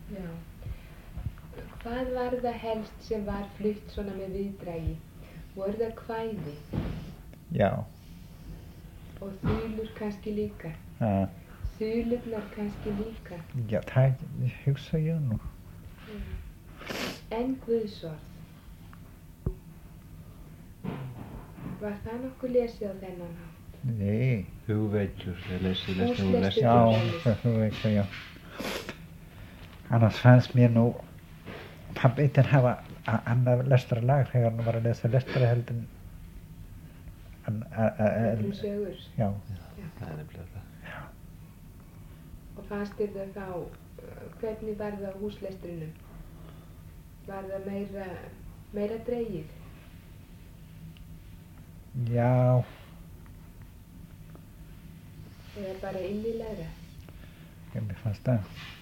Já. Hvað var það helst sem var flutt svona með viðdragi? Voru það kvæði? Já. Og þulur kannski líka? Þulurnar kannski líka? Já, það hugsa ég nú. En Guðsorð? Var það nokkuð lesið á þennan hátt? Nei. Hugvekjur, þeir lesið úr Húslestur. Já, hugvekja, já. Annars fannst mér nú pabbi eitinn hafa annað lestrarlag þegar hann var að lesa lestrarheldin. Sögur? Já. Það er nefnilega það. Já. Og fannst þér það þá, hvernig var það á húslestrinum? Var það meira dregið? Já. Eða bara innilegra? Mér fannst það.